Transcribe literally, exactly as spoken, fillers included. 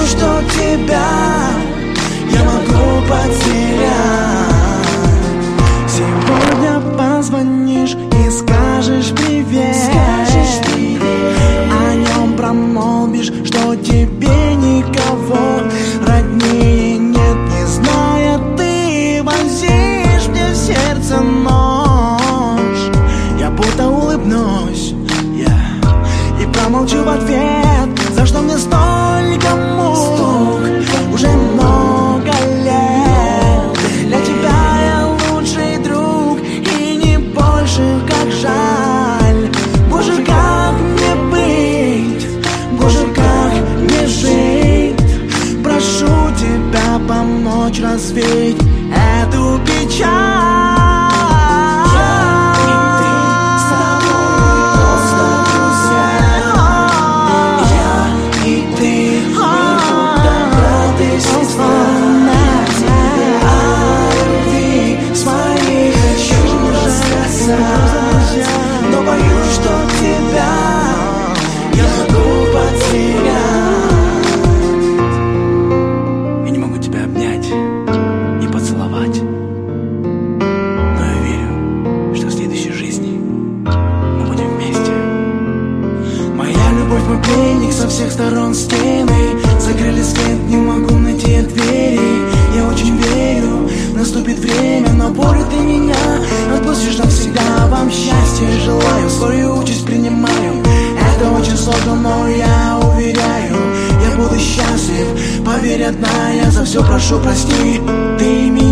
боюсь, что тебя я могу потерять. Сегодня позвонишь и скажешь привет, скажешь привет. О нем промолвишь, что тебе никого роднее нет. Не зная, ты вонзишь мне в сердце нож. Я будто улыбнусь, yeah, и промолчу в ответ. За что мне столько мук, уже много лет. Для тебя я лучший друг, и не больше, как жаль. Боже, как мне быть, Боже, как мне жить. Прошу тебя помочь развеять эту печаль. Но боюсь, что тебя я могу потерять. Я не могу тебя обнять и поцеловать, но я верю, что в следующей жизни мы будем вместе. Моя любовь, мой пленник, со всех сторон стены закрыли свет, не могу найти двери. Я очень верю, наступит время, но порой ты меня отпустишь навсегда. Вам счастья желаю, свою участь принимаю. Это очень сложно, но я уверяю, я буду счастлив. Поверь, одна, я за все прошу, прости. Ты меня